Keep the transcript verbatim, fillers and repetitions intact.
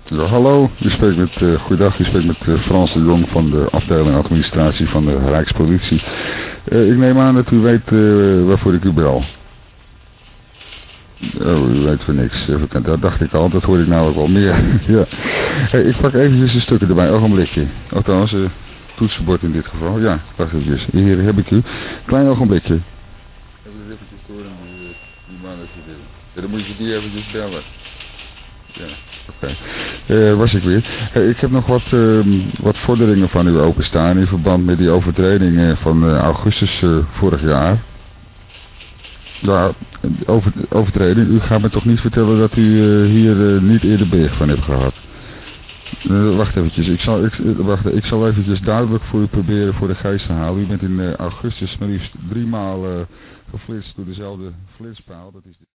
Ja, hallo, u spreekt met, uh, goeiedag, u spreekt met uh, Frans de Jong van de afdeling administratie van de Rijkspolitie. Uh, ik neem aan dat u weet uh, waarvoor ik u bel. Oh, u weet voor niks. Even, dat dacht ik al, dat hoorde ik nou ook wel meer. Ja. Hey, ik pak eventjes een stukje erbij, ogenblikje. Althans, uh, toetsenbord in dit geval. Ja, wacht eventjes. Hier heb ik u. Klein ogenblikje. Even eventjes door en die, die man even willen. Ja, dan moet je die eventjes bellen. Ja, oké. Okay. Uh, was ik weer. Hey, ik heb nog wat, uh, wat vorderingen van u openstaan in verband met die overtreding van uh, augustus uh, vorig jaar. Ja, over, overtreding. U gaat me toch niet vertellen dat u uh, hier uh, niet eerder bericht van hebt gehad? Uh, wacht eventjes. Ik zal, ik, wacht, ik zal eventjes duidelijk voor u proberen voor de geest te halen. U bent in uh, augustus maar liefst drie maal uh, geflitst door dezelfde flitspaal. Dat is